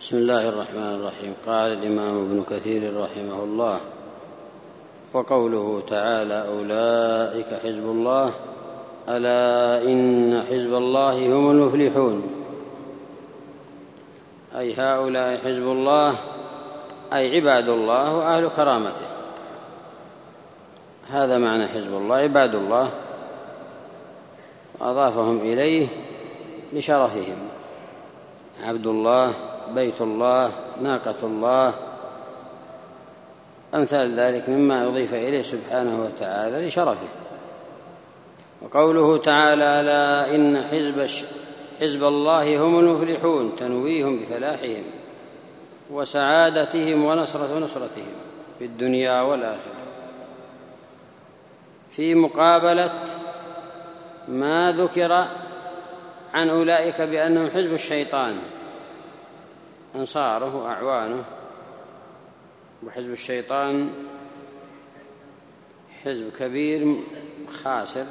بسم الله الرحمن الرحيم. قال الإمام ابن كثير رحمه الله: وقوله تعالى: أولئك حزب الله ألا إن حزب الله هم المفلحون، أي هؤلاء حزب الله، أي عباد الله وأهل كرامته. هذا معنى حزب الله، عباد الله، وأضافهم إليه لشرفهم: عبد الله، بيت الله، ناقة الله، أمثال ذلك مما أضيف إليه سبحانه وتعالى لشرفه. وقوله تعالى: ألا إن حزب الله هم المفلحون، تنويهم بفلاحهم وسعادتهم ونصرتهم في الدنيا والآخرة، في مقابلة ما ذكر عن أولئك بأنهم حزب الشيطان، أنصاره وأعوانه. وحزب الشيطان حزب كبير خاسر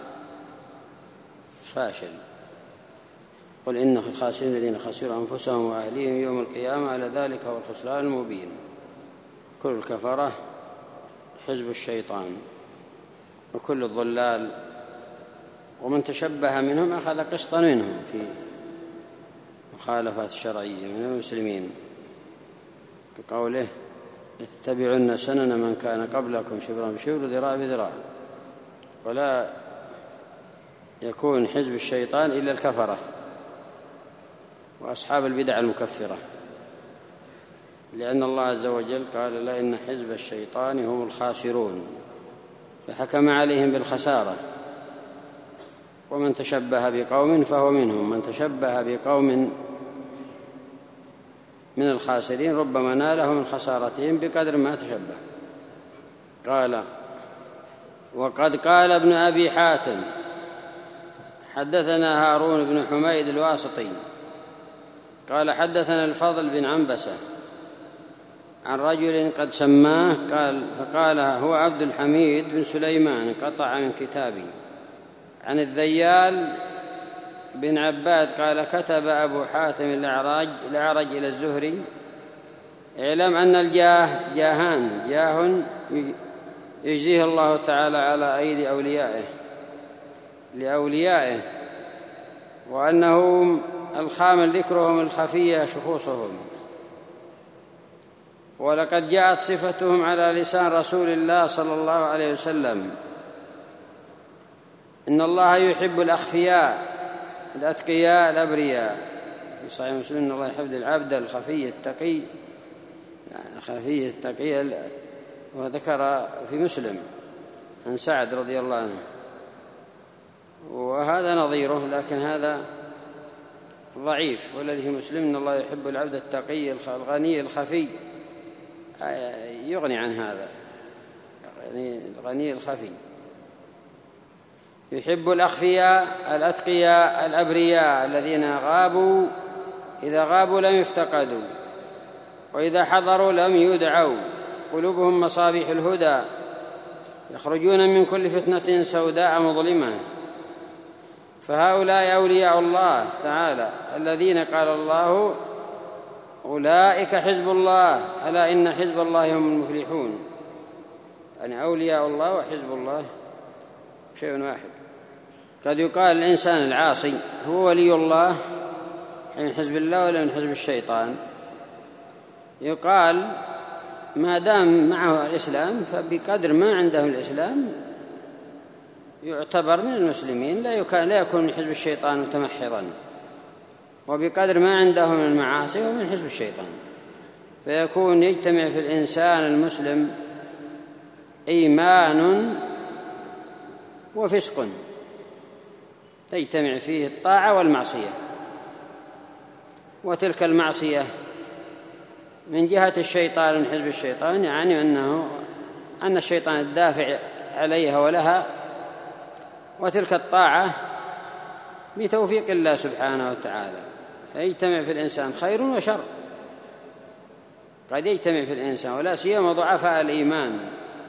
فاشل. قل إن الخاسرين الذين خسروا أنفسهم وأهليهم يوم القيامة، ألا ذلك هو الخسران المبين. كل الكفرة حزب الشيطان، وكل الضلال ومن تشبه منهم أخذ قسطا منهم في مخالفات الشرعية من المسلمين، كقوله: يتبعون سنن من كان قبلكم شبرا بشبر ذراع بذراع. ولا يكون حزب الشيطان إلا الكفرة وأصحاب البدع المكفرة، لأن الله عز وجل قال: لا إن حزب الشيطان هم الخاسرون، فحكم عليهم بالخسارة. ومن تشبه بقوم فهو منهم، من تشبه بقوم من الخاسرين ربما ناله من خسارتهم بقدر ما تشبه. قال: وقد قال ابن أبي حاتم حدثنا هارون بن حميد الواسطي قال: حدثنا الفضل بن عنبسة عن رجل قد سماه، فقال: هو عبد الحميد بن سليمان، قطع من كتابي. عن الذيال بن عباد قال: كتب أبو حاتم الأعرج إلى الزهري: اعلم أن الجاه جاه يجزيه الله تعالى على أيدي لأوليائه، وأنه الخامل ذكرهم، الخفية شخوصهم. ولقد جاءت صفتهم على لسان رسول الله صلى الله عليه وسلم: إن الله يحب الأخفياء الأتقياء الأبرياء. في صحيح مسلم: إن الله يحب العبد الخفي التقي، الخفي التقي. وذكر في مسلم عن سعد رضي الله عنه، وهذا نظيره، لكن هذا ضعيف. والذي في مسلم: إن الله يحب العبد التقي الغني الخفي، يغني عن هذا، يعني الغني الخفي. يحب الأخفياء الأتقياء الأبرياء الذين إذا غابوا لم يفتقدوا، وإذا حضروا لم يدعوا، قلوبهم مصابيح الهدى، يخرجون من كل فتنة سوداء مظلمة. فهؤلاء أولياء الله تعالى الذين قال الله: أولئك حزب الله ألا إن حزب الله هم المفلحون. يعني أولياء الله وحزب الله شيء واحد. قد يقال الإنسان العاصي هو ولي الله من حزب الله ولا من حزب الشيطان؟ يقال ما دام معه الإسلام فبقدر ما عنده الإسلام يعتبر من المسلمين، لا يكون من حزب الشيطان متمحضا، وبقدر ما عنده من المعاصي هو من حزب الشيطان. فيكون يجتمع في الإنسان المسلم إيمان وفسق، تجتمع فيه الطاعة والمعصية. وتلك المعصية من جهة الشيطان، من حزب الشيطان، يعني أن الشيطان الدافع عليها ولها. وتلك الطاعة بتوفيق الله سبحانه وتعالى. يجتمع في الإنسان خير وشر، قد يجتمع في الإنسان، ولا سيما ضعفاء الإيمان،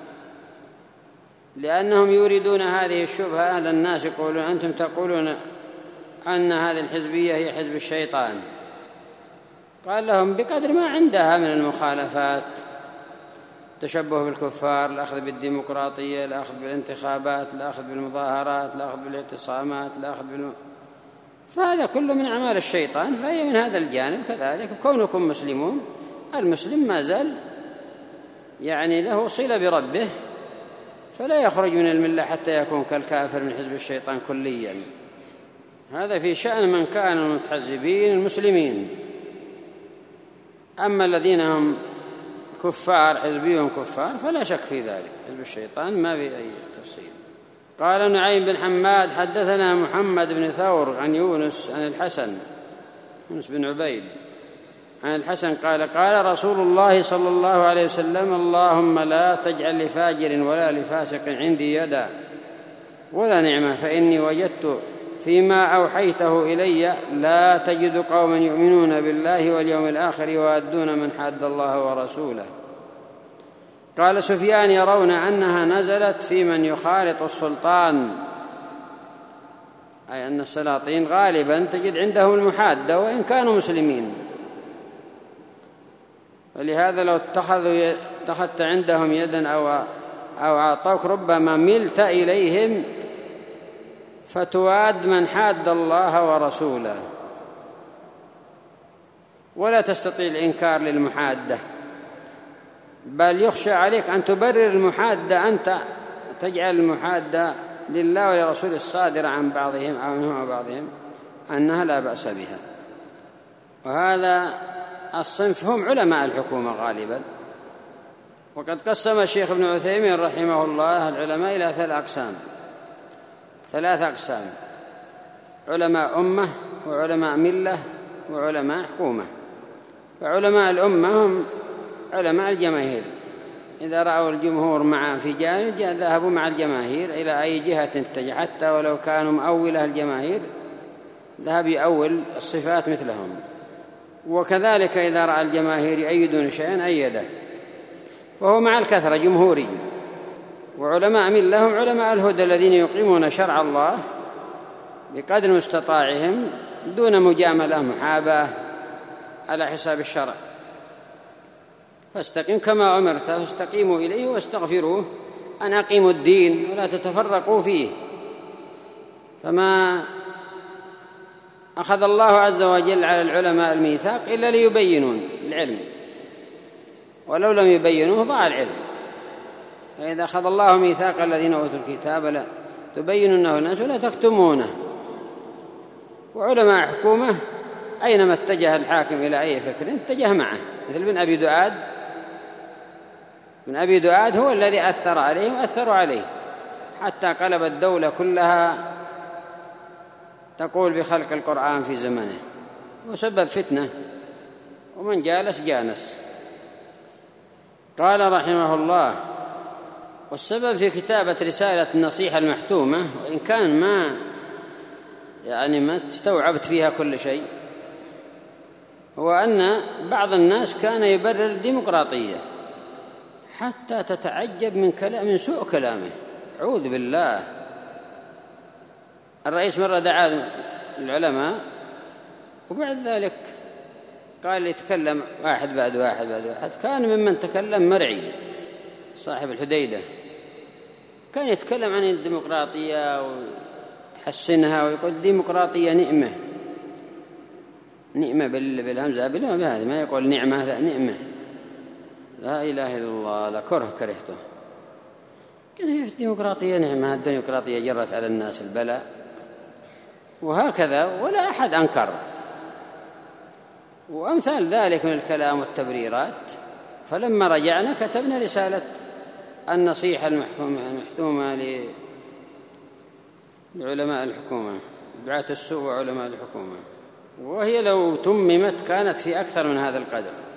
لأنهم يريدون هذه الشبهة. أهل الناس يقولون: أنتم تقولون أن هذه الحزبية هي حزب الشيطان، قال لهم بقدر ما عندها من المخالفات، التشبه بالكفار، الأخذ بالديمقراطية، الأخذ بالانتخابات، الأخذ بالمظاهرات، الأخذ بالاعتصامات، فهذا كله من أعمال الشيطان، فهي من هذا الجانب كذلك. كونكم مسلمون، المسلم ما زال يعني له صلة بربه، فلا يخرج من الملة حتى يكون كالكافر من حزب الشيطان كليا. هذا في شأن من كانوا متحزبين المسلمين. أما الذين هم كفار حزبيهم كفار فلا شك في ذلك، حزب الشيطان ما في أي تفصيل. قال نعيم بن حماد حدثنا محمد بن ثور عن يونس عن الحسن، يونس بن عبيد عن الحسن قال قال رسول الله صلى الله عليه وسلم اللهم لا تجعل لفاجر ولا لفاسق عندي يدا ولا نعمة، فإني وجدت فيما أوحيته إلي لا تجد قوما يؤمنون بالله واليوم الآخر يوادون من حاد الله ورسوله. قال سفيان يرون أنها نزلت في من يخالط السلطان، أي أن السلاطين غالبا تجد عندهم المحادة وإن كانوا مسلمين، ولهذا لو اتخذت عندهم يدا أو أعطوك ربما ملت إليهم فتواد من حاد الله ورسوله، ولا تستطيع الإنكار للمحادة، بل يخشى عليك أن تبرر المحادة، أنت تجعل المحادة لله ولرسول الصادرة عن بعضهم أو منهم بعضهم أنها لا بأس بها. وهذا الصنف هم علماء الحكومة غالبا. وقد قسم الشيخ ابن عثيمين رحمه الله العلماء إلى ثلاث أقسام: علماء أمة، وعلماء ملة، وعلماء حكومة. وعلماء الأمة هم علماء الجماهير، إذا رأوا الجمهور مع في جانب ذهبوا مع الجماهير إلى أي جهة اتجه، حتى ولو كانوا مؤوله الجماهير ذهب يؤول الصفات مثلهم. وكذلك إذا رأى الجماهير يؤيدون شيئا أيده، فهو مع الكثرة جمهوري. وعلماء ملة هم علماء الهدى الذين يقيمون شرع الله بقدر مستطاعهم دون مجاملة محاباة على حساب الشرع. فاستقم كما أمرت فاستقيموا إليه واستغفروه أن أقيموا الدين ولا تتفرقوا فيه. فما أخذ الله عز وجل على العلماء الميثاق إلا ليبينون العلم، ولو لم يبينوه ضاع العلم. فإذا أخذ الله ميثاق الذين أوتوا الكتاب لا تبينونه الناس ولا تكتمونه. وعلماء حكومة أينما اتجه الحاكم إلى أي فكر اتجه معه، مثل بن أبي دؤاد هو الذي أثر عليه وأثروا عليه حتى قلب الدولة كلها تقول بخلق القرآن في زمنه، وسبب فتنة، ومن جانس. قال رحمه الله: والسبب في كتابة رسالة النصيحة المحتومة، وإن كان ما استوعبت فيها كل شيء، هو أن بعض الناس كان يبرر الديمقراطية حتى تتعجب من سوء كلامه. أعوذ بالله. الرئيس مرة دعا العلماء وبعد ذلك قال يتكلم واحد بعد واحد. كان ممن تكلم مرعي صاحب الحديدة، كان يتكلم عن الديمقراطية ويحسنها ويقول الديمقراطية نعمة بالهمزة بهذا، ما يقول نعمة، لا نعمة، لا إله إلا الله، لا كرهته. كان هي في الديمقراطية نعمة، الديمقراطية جرت على الناس البلاء، وهكذا ولا أحد أنكر. وأمثال ذلك من الكلام والتبريرات. فلما رجعنا كتبنا رسالة النصيحة المحتومة لعلماء الحكومة، دعاة السوء وعلماء الحكومة، وهي لو تممت كانت في أكثر من هذا القدر.